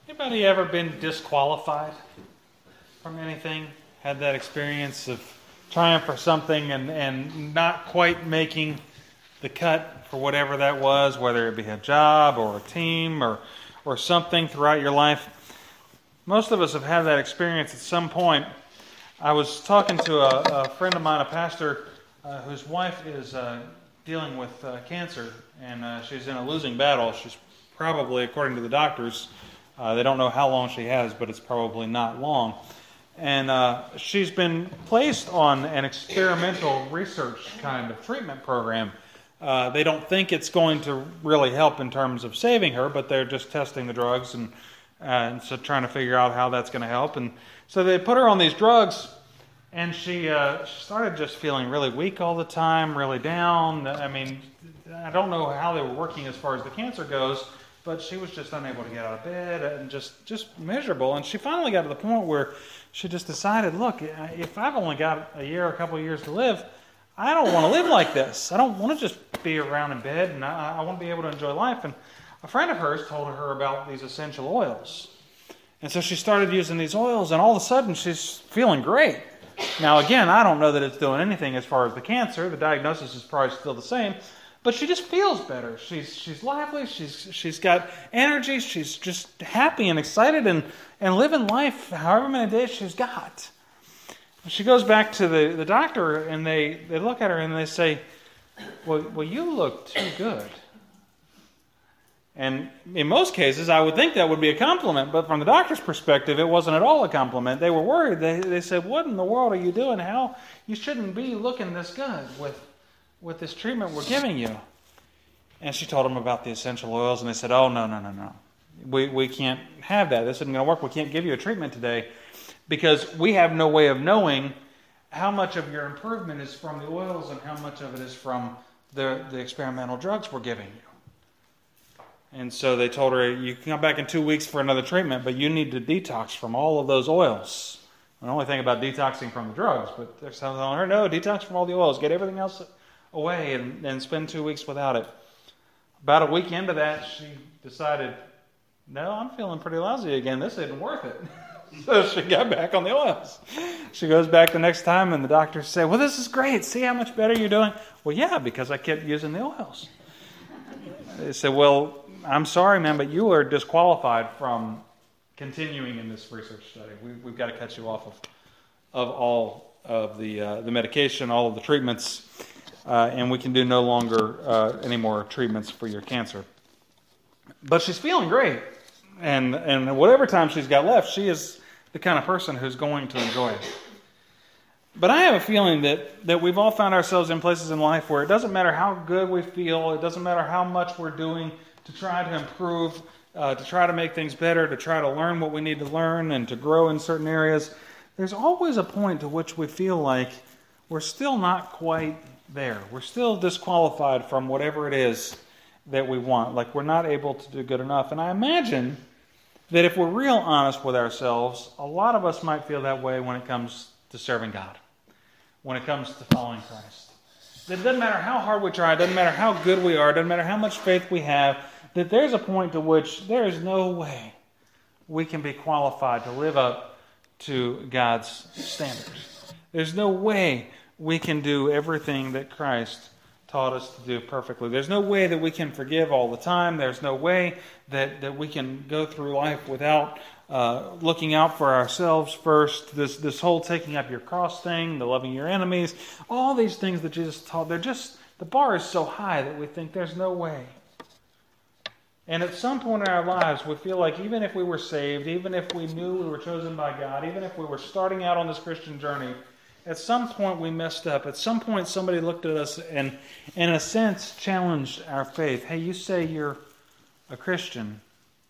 Anybody ever been disqualified from anything? Had that experience of trying for something and not quite making the cut for whatever that was, whether it be a job or a team or something throughout your life? Most of us have had that experience at some point. I was talking to a friend of mine, a pastor, whose wife is dealing with cancer, and she's in a losing battle. She's probably, according to the doctors, they don't know how long she has, but it's probably not long. And she's been placed on an experimental research kind of treatment program. They don't think it's going to really help in terms of saving her, but they're just testing the drugs and so trying to figure out how that's going to help. And so they put her on these drugs, and she started just feeling really weak all the time, really down. I mean, I don't know how they were working as far as the cancer goes, but she was just unable to get out of bed and just miserable. And she finally got to the point where she just decided, look, if I've only got a year, a couple of years to live, I don't want to live like this. I don't want to just be around in bed, and I want to be able to enjoy life. And a friend of hers told her about these essential oils. And so she started using these oils, and all of a sudden she's feeling great. Now, again, I don't know that it's doing anything as far as the cancer. The diagnosis is probably still the same. But she just feels better. She's lively. She's got energy. She's just happy and excited and living life however many days she's got. She goes back to the doctor, and they look at her and they say, well, you look too good. And in most cases, I would think that would be a compliment, but from the doctor's perspective, it wasn't at all a compliment. They were worried. They said, what in the world are you doing? How? You shouldn't be looking this good with this treatment we're giving you. And she told them about the essential oils, and they said, oh, no. We can't have that. This isn't going to work. We can't give you a treatment today because we have no way of knowing how much of your improvement is from the oils and how much of it is from the experimental drugs we're giving you. And so they told her, you can come back in 2 weeks for another treatment, but you need to detox from all of those oils. I don't only think about detoxing from the drugs, but they're telling her, no, detox from all the oils. Get everything else away and spend 2 weeks without it. About a week into that, she decided, no, I'm feeling pretty lousy again. This isn't worth it. So she got back on the oils. She goes back the next time, and the doctors say, well, this is great. See how much better you're doing? Well, yeah, because I kept using the oils. They said, well, I'm sorry, man, but you are disqualified from continuing in this research study. We've got to cut you off of all of the medication, all of the treatments, and we can do no longer any more treatments for your cancer. But she's feeling great, and whatever time she's got left, she is the kind of person who's going to enjoy it. But I have a feeling that we've all found ourselves in places in life where it doesn't matter how good we feel, it doesn't matter how much we're doing to try to improve, to try to make things better, to try to learn what we need to learn and to grow in certain areas. There's always a point to which we feel like we're still not quite there. We're still disqualified from whatever it is that we want, like we're not able to do good enough. And I imagine that if we're real honest with ourselves, a lot of us might feel that way when it comes to serving God, when it comes to following Christ. It doesn't matter how hard we try, it doesn't matter how good we are, it doesn't matter how much faith we have, that there's a point to which there is no way we can be qualified to live up to God's standards. There's no way we can do everything that Christ taught us to do perfectly. There's no way that we can forgive all the time. There's no way that we can go through life without looking out for ourselves first. This whole taking up your cross thing, the loving your enemies, all these things that Jesus taught, the bar is so high that we think there's no way. And at some point in our lives, we feel like even if we were saved, even if we knew we were chosen by God, even if we were starting out on this Christian journey, at some point we messed up. At some point somebody looked at us and, in a sense, challenged our faith. Hey, you say you're a Christian.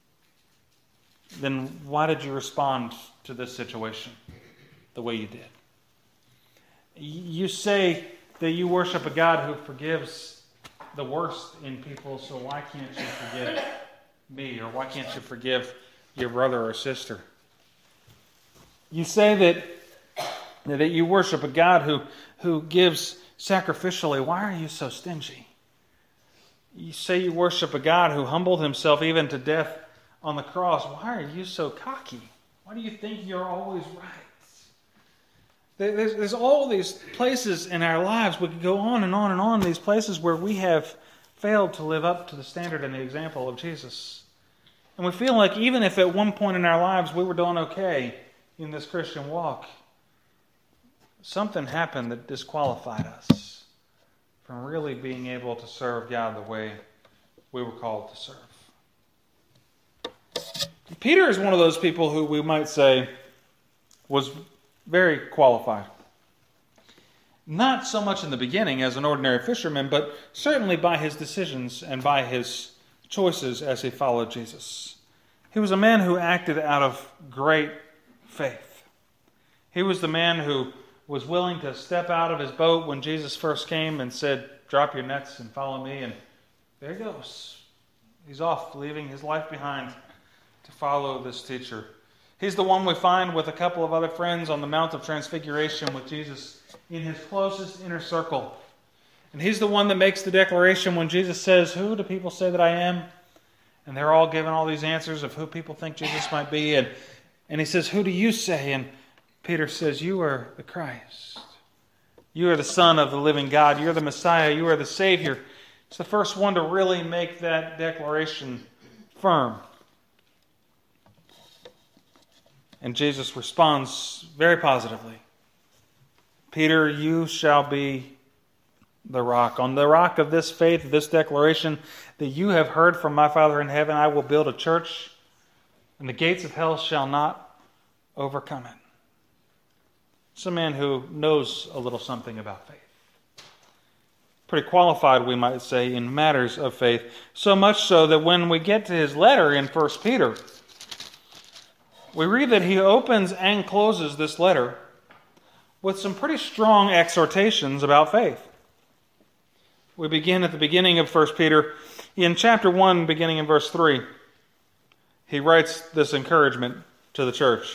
Then why did you respond to this situation the way you did? You say that you worship a God who forgives the worst in people, so why can't you forgive me? Or why can't you forgive your brother or sister? You say that you worship a God who gives sacrificially. Why are you so stingy? You say you worship a God who humbled himself even to death on the cross, why are you so cocky? Why do you think you're always right? There's all these places in our lives, we could go on and on and on, these places where we have failed to live up to the standard and the example of Jesus. And we feel like even if at one point in our lives we were doing okay in this Christian walk, something happened that disqualified us from really being able to serve God the way we were called to serve. Peter is one of those people who we might say was very qualified. Not so much in the beginning as an ordinary fisherman, but certainly by his decisions and by his choices as he followed Jesus. He was a man who acted out of great faith. He was the man who was willing to step out of his boat when Jesus first came and said, "Drop your nets and follow me." And there he goes. He's off, leaving his life behind to follow this teacher. He's the one we find with a couple of other friends on the Mount of Transfiguration with Jesus in his closest inner circle. And he's the one that makes the declaration when Jesus says, "Who do people say that I am?" And they're all giving all these answers of who people think Jesus might be. And he says, "Who do you say?" And Peter says, "You are the Christ. You are the Son of the living God. You're the Messiah. You are the Savior." It's the first one to really make that declaration firm. And Jesus responds very positively. "Peter, you shall be the rock. On the rock of this faith, this declaration that you have heard from my Father in heaven, I will build a church, and the gates of hell shall not overcome it." It's a man who knows a little something about faith. Pretty qualified, we might say, in matters of faith. So much so that when we get to his letter in 1 Peter, we read that he opens and closes this letter with some pretty strong exhortations about faith. We begin at the beginning of 1 Peter. In chapter 1, beginning in verse 3, he writes this encouragement to the church.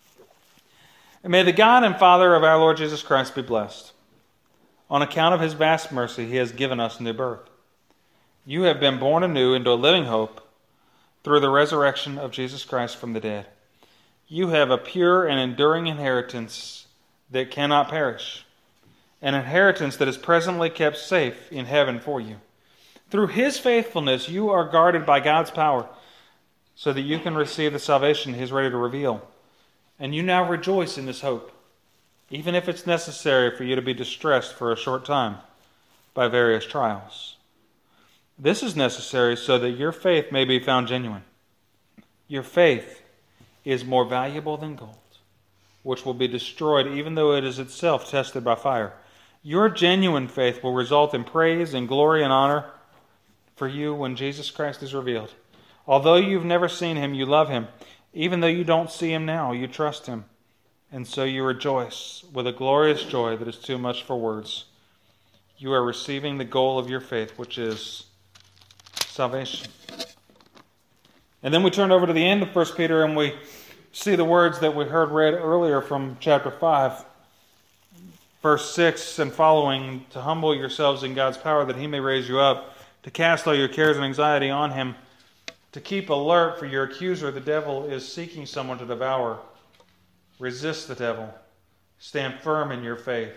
"And may the God and Father of our Lord Jesus Christ be blessed. On account of his vast mercy, he has given us new birth. You have been born anew into a living hope through the resurrection of Jesus Christ from the dead. You have a pure and enduring inheritance that cannot perish, an inheritance that is presently kept safe in heaven for you. Through his faithfulness, you are guarded by God's power so that you can receive the salvation he is ready to reveal. And you now rejoice in this hope, even if it's necessary for you to be distressed for a short time by various trials. This is necessary so that your faith may be found genuine. Your faith is more valuable than gold, which will be destroyed even though it is itself tested by fire. Your genuine faith will result in praise and glory and honor for you when Jesus Christ is revealed. Although you've never seen him, you love him. Even though you don't see him now, you trust him. And so you rejoice with a glorious joy that is too much for words. You are receiving the goal of your faith, which is salvation." And then we turn over to the end of 1 Peter and we see the words that we heard read earlier from chapter 5. Verse 6 and following, "To humble yourselves in God's power that he may raise you up, to cast all your cares and anxiety on him, to keep alert for your accuser, the devil, is seeking someone to devour. Resist the devil. Stand firm in your faith.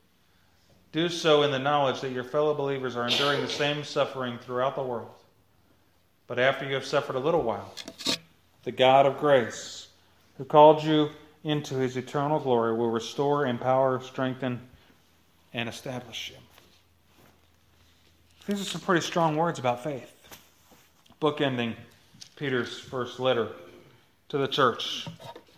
Do so in the knowledge that your fellow believers are enduring the same suffering throughout the world. But after you have suffered a little while, the God of grace, who called you into his eternal glory, will restore, empower, strengthen, and establish you." These are some pretty strong words about faith, bookending Peter's first letter to the church.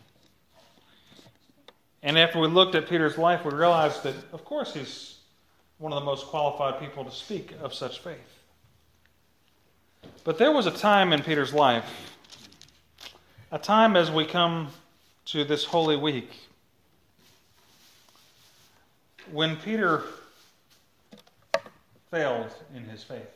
And after we looked at Peter's life, we realized that, of course, he's one of the most qualified people to speak of such faith. But there was a time in Peter's life, a time as we come to this Holy Week, when Peter failed in his faith.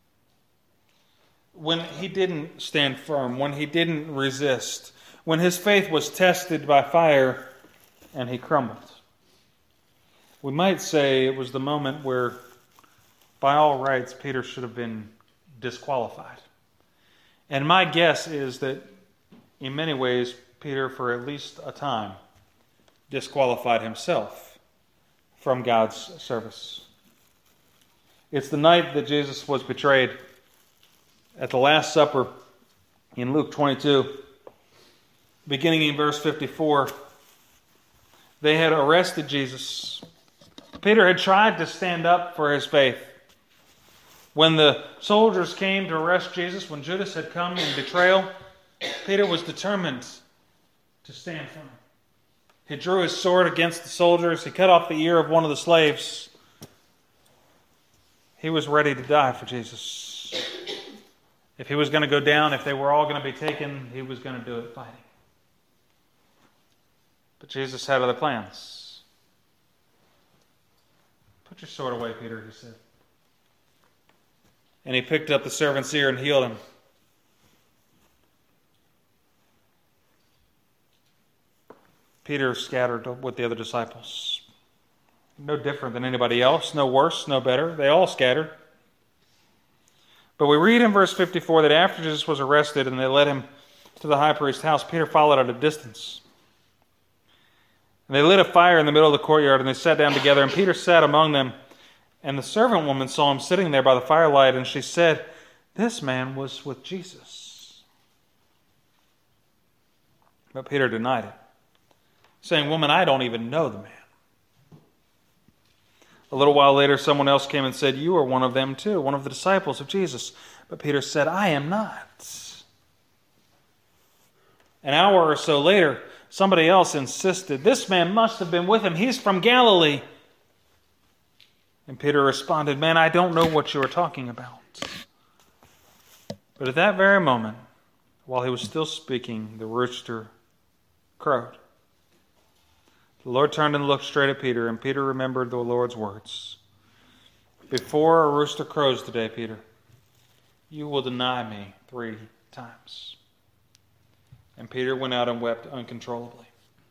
When he didn't stand firm, when he didn't resist, when his faith was tested by fire and he crumbled. We might say it was the moment where, by all rights, Peter should have been disqualified. And my guess is that in many ways, Peter, for at least a time, disqualified himself from God's service. It's the night that Jesus was betrayed at the Last Supper in Luke 22, beginning in verse 54. They had arrested Jesus. Peter had tried to stand up for his faith. When the soldiers came to arrest Jesus, when Judas had come in betrayal, Peter was determined to stand firm. He drew his sword against the soldiers. He cut off the ear of one of the slaves. He was ready to die for Jesus. If he was going to go down, if they were all going to be taken, he was going to do it fighting. But Jesus had other plans. Put your sword away, Peter, he said. And he picked up the servant's ear and healed him. Peter scattered with the other disciples. No different than anybody else, no worse, no better. They all scattered. But we read in verse 54 that after Jesus was arrested and they led him to the high priest's house, Peter followed at a distance. And they lit a fire in the middle of the courtyard and they sat down together, and Peter sat among them. And the servant woman saw him sitting there by the firelight, and she said, "This man was with Jesus." But Peter denied it, saying, "Woman, I don't even know the man." A little while later, someone else came and said, "You are one of them too, one of the disciples of Jesus." But Peter said, "I am not." An hour or so later, somebody else insisted, "This man must have been with him. He's from Galilee." And Peter responded, "Man, I don't know what you are talking about." But at that very moment, while he was still speaking, the rooster crowed. The Lord turned and looked straight at Peter, and Peter remembered the Lord's words. "Before a rooster crows today, Peter, you will deny me 3 times." And Peter went out and wept uncontrollably.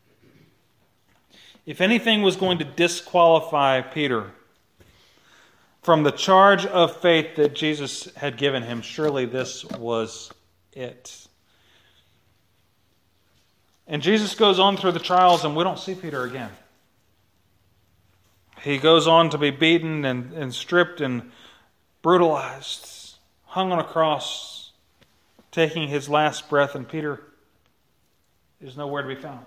If anything was going to disqualify Peter from the charge of faith that Jesus had given him, surely this was it. And Jesus goes on through the trials, and we don't see Peter again. He goes on to be beaten and stripped and brutalized, hung on a cross, taking his last breath, and Peter is nowhere to be found.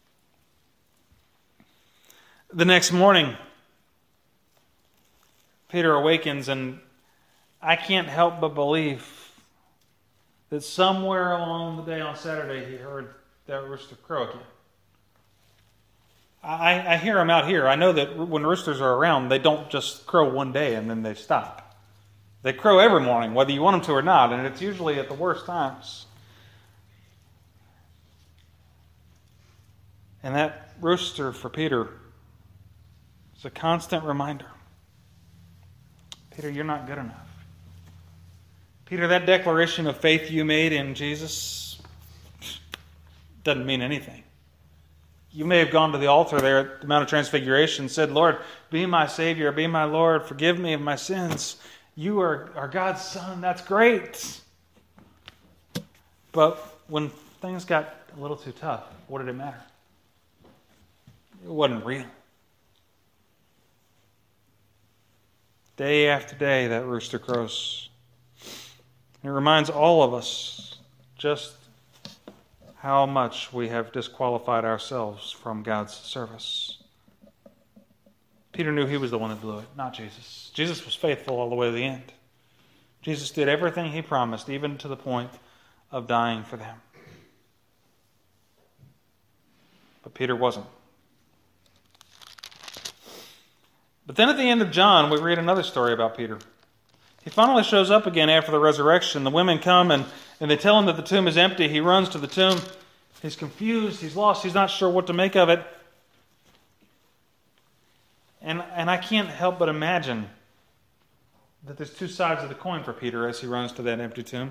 The next morning, Peter awakens, and I can't help but believe that somewhere along the day on Saturday he heard that rooster crow again. I hear them out here. I know that when roosters are around, they don't just crow one day and then they stop. They crow every morning, whether you want them to or not, and it's usually at the worst times. And that rooster for Peter is a constant reminder. Peter, you're not good enough. Peter, that declaration of faith you made in Jesus doesn't mean anything. You may have gone to the altar there at the Mount of Transfiguration and said, "Lord, be my Savior, be my Lord, forgive me of my sins. You are God's Son." That's great. But when things got a little too tough, what did it matter? It wasn't real. Day after day, that rooster crows. It reminds all of us just how much we have disqualified ourselves from God's service. Peter knew he was the one that blew it, not Jesus. Jesus was faithful all the way to the end. Jesus did everything he promised, even to the point of dying for them. But Peter wasn't. But then at the end of John, we read another story about Peter. He finally shows up again after the resurrection. The women come and they tell him that the tomb is empty. He runs to the tomb. He's confused. He's lost. He's not sure what to make of it. And I can't help but imagine that there's 2 sides of the coin for Peter as he runs to that empty tomb.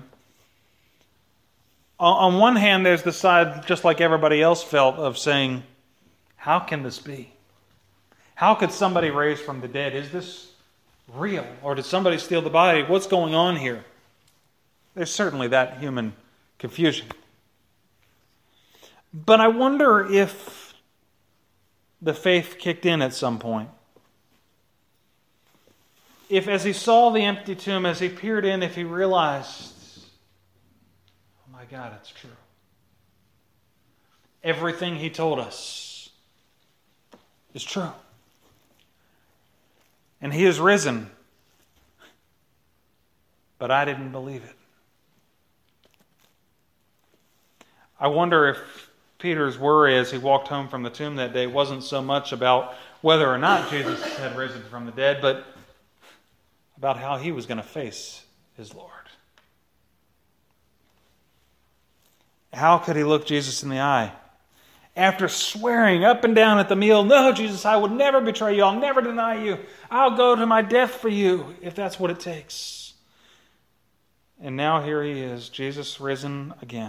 On one hand, there's the side, just like everybody else felt, of saying, how can this be? How could somebody raise from the dead? Is this real? Or did somebody steal the body? What's going on here? There's certainly that human confusion. But I wonder if the faith kicked in at some point. If as he saw the empty tomb, as he peered in, if he realized, oh my God, it's true. Everything he told us is true. And he is risen. But I didn't believe it. I wonder if Peter's worry as he walked home from the tomb that day wasn't so much about whether or not Jesus had risen from the dead, but about how he was going to face his Lord. How could he look Jesus in the eye? After swearing up and down at the meal, no, Jesus, I would never betray you. I'll never deny you. I'll go to my death for you if that's what it takes. And now here he is, Jesus risen again.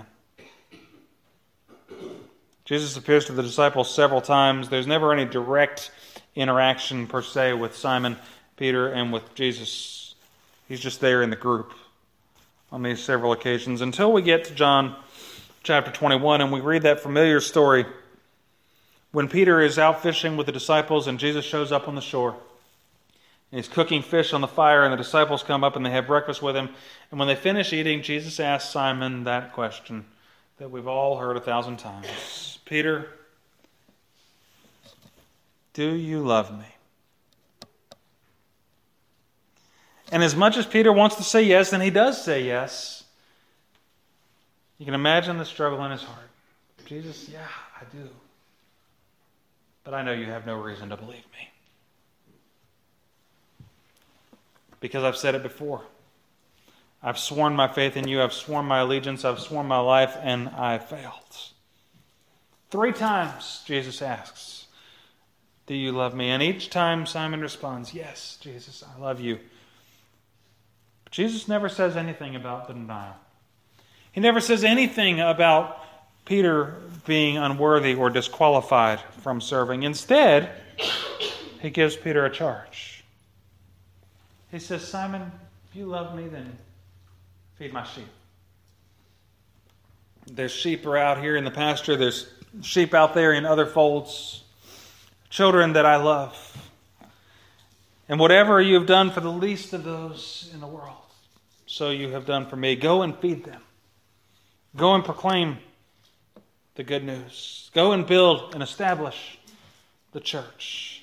Jesus appears to the disciples several times. There's never any direct interaction per se with Simon Peter and with Jesus. He's just there in the group on these several occasions until we get to John chapter 21 and we read that familiar story when Peter is out fishing with the disciples and Jesus shows up on the shore. And he's cooking fish on the fire and the disciples come up and they have breakfast with him. And when they finish eating, Jesus asks Simon that question that we've all heard 1,000 times. Peter, do you love me? And as much as Peter wants to say yes, and he does say yes, you can imagine the struggle in his heart. Jesus, yeah, I do. But I know you have no reason to believe me. Because I've said it before. I've sworn my faith in you, I've sworn my allegiance, I've sworn my life, and I failed. 3 times Jesus asks, do you love me? And each time Simon responds, yes, Jesus, I love you. But Jesus never says anything about the denial. He never says anything about Peter being unworthy or disqualified from serving. Instead, he gives Peter a charge. He says, Simon, if you love me, then feed my sheep. There's sheep are out here in the pasture. There's sheep out there in other folds. Children that I love. And whatever you have done for the least of those in the world, so you have done for me. Go and feed them. Go and proclaim the good news. Go and build and establish the church.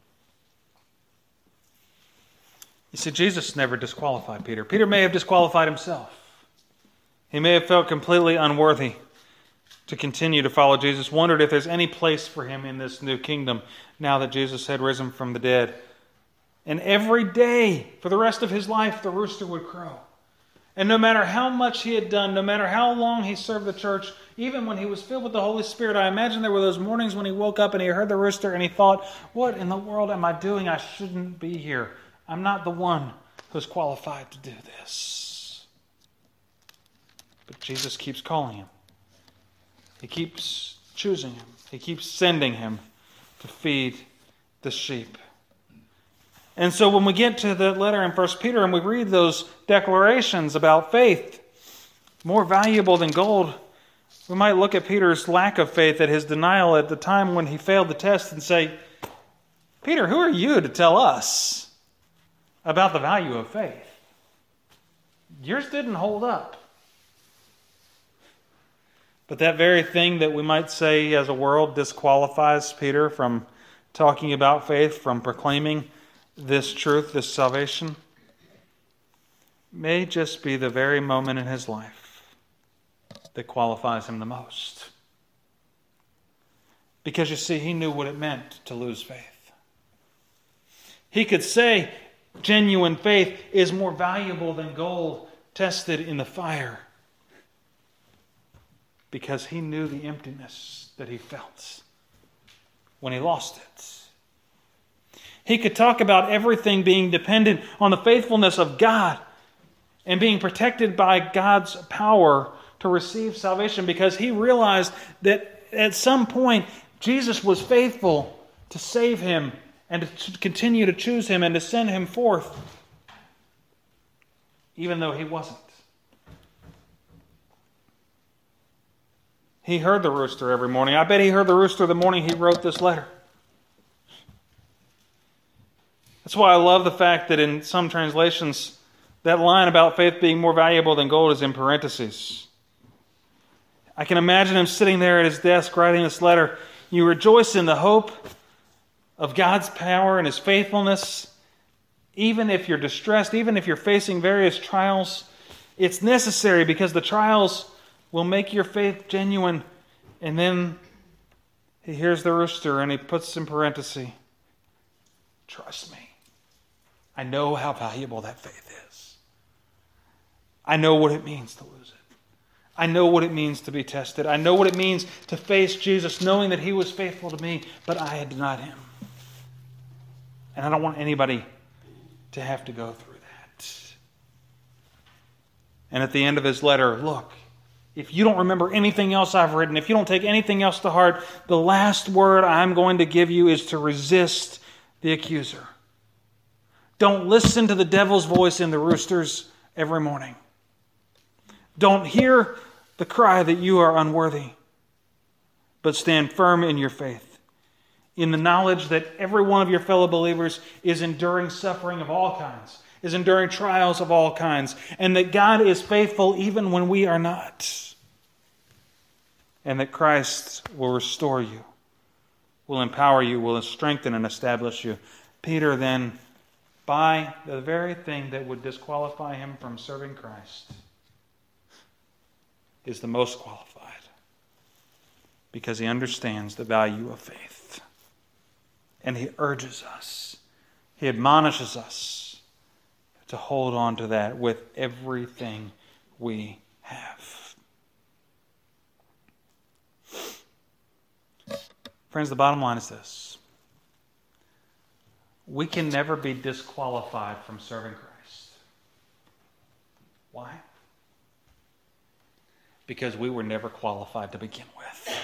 You see, Jesus never disqualified Peter. Peter may have disqualified himself. He may have felt completely unworthy to continue to follow Jesus, wondered if there's any place for him in this new kingdom now that Jesus had risen from the dead. And every day for the rest of his life, the rooster would crow. And no matter how much he had done, no matter how long he served the church, even when he was filled with the Holy Spirit, I imagine there were those mornings when he woke up and he heard the rooster and he thought, what in the world am I doing? I shouldn't be here. I'm not the one who's qualified to do this. But Jesus keeps calling him. He keeps choosing him. He keeps sending him to feed the sheep. And so when we get to the letter in 1 Peter and we read those declarations about faith, more valuable than gold, we might look at Peter's lack of faith, at his denial at the time when he failed the test and say, Peter, who are you to tell us about the value of faith? Yours didn't hold up. But that very thing that we might say as a world disqualifies Peter from talking about faith, from proclaiming this truth, this salvation, may just be the very moment in his life that qualifies him the most. Because you see, he knew what it meant to lose faith. He could say genuine faith is more valuable than gold tested in the fire, because he knew the emptiness that he felt when he lost it. He could talk about everything being dependent on the faithfulness of God and being protected by God's power to receive salvation, because he realized that at some point Jesus was faithful to save him and to continue to choose him and to send him forth, even though he wasn't. He heard the rooster every morning. I bet he heard the rooster the morning he wrote this letter. That's why I love the fact that in some translations, that line about faith being more valuable than gold is in parentheses. I can imagine him sitting there at his desk writing this letter. You rejoice in the hope of God's power and His faithfulness. Even if you're distressed, even if you're facing various trials, it's necessary because the trials will make your faith genuine. And then he hears the rooster and he puts in parentheses, trust me. I know how valuable that faith is. I know what it means to lose it. I know what it means to be tested. I know what it means to face Jesus knowing that He was faithful to me, but I had denied Him. And I don't want anybody to have to go through that. And at the end of his letter, look, if you don't remember anything else I've written, if you don't take anything else to heart, the last word I'm going to give you is to resist the accuser. Don't listen to the devil's voice in the roosters every morning. Don't hear the cry that you are unworthy, but stand firm in your faith, in the knowledge that every one of your fellow believers is enduring suffering of all kinds, is enduring trials of all kinds, and that God is faithful even when we are not, and that Christ will restore you, will empower you, will strengthen and establish you. Peter then, by the very thing that would disqualify him from serving Christ, is the most qualified because he understands the value of faith. And he urges us, he admonishes us to hold on to that with everything we have. Friends, the bottom line is this. We can never be disqualified from serving Christ. Why? Because we were never qualified to begin with.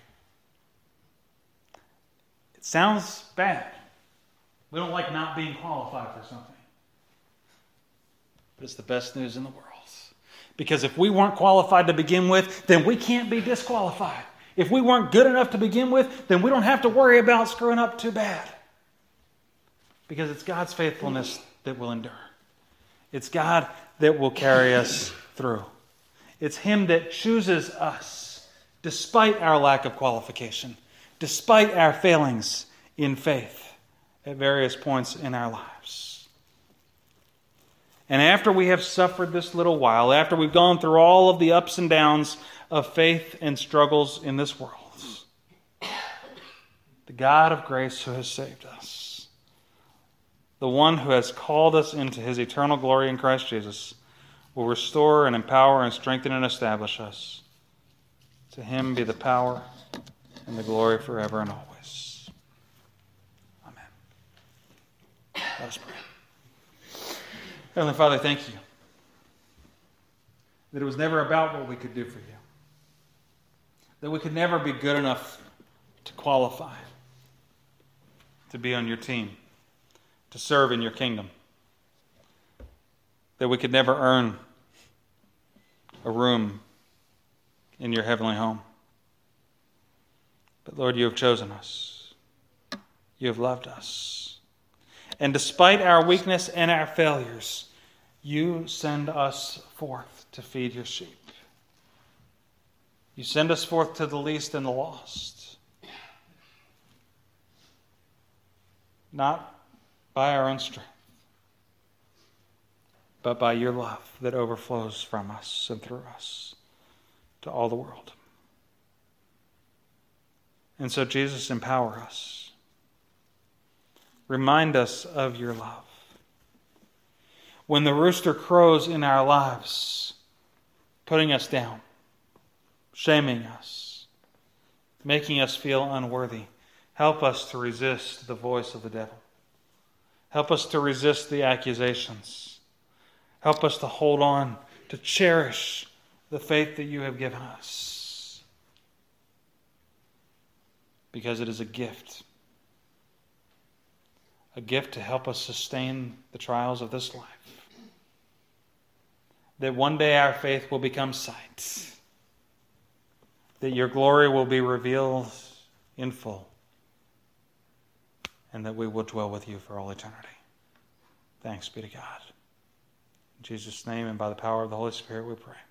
It sounds bad. We don't like not being qualified for something. But it's the best news in the world. Because if we weren't qualified to begin with, then we can't be disqualified. If we weren't good enough to begin with, then we don't have to worry about screwing up too bad. Because it's God's faithfulness that will endure. It's God that will carry us through. It's Him that chooses us despite our lack of qualification, despite our failings in faith at various points in our lives. And after we have suffered this little while, after we've gone through all of the ups and downs of faith and struggles in this world, the God of grace who has saved us, the one who has called us into His eternal glory in Christ Jesus, will restore and empower and strengthen and establish us. To Him be the power and the glory forever and always. Amen. Let us pray. Heavenly Father, thank you that it was never about what we could do for you, that we could never be good enough to qualify to be on your team, to serve in your kingdom, that we could never earn a room in your heavenly home. But Lord, you have chosen us. You have loved us. And despite our weakness and our failures, you send us forth to feed your sheep. You send us forth to the least and the lost. Not by our own strength, but by your love that overflows from us and through us to all the world. And so, Jesus, empower us. Remind us of your love. When the rooster crows in our lives, putting us down, shaming us, making us feel unworthy, help us to resist the voice of the devil. Help us to resist the accusations. Help us to hold on, to cherish the faith that you have given us. Because it is a gift. A gift to help us sustain the trials of this life. That one day our faith will become sight. that your glory will be revealed in full, and that we will dwell with you for all eternity. Thanks be to God. In Jesus' name and by the power of the Holy Spirit we pray.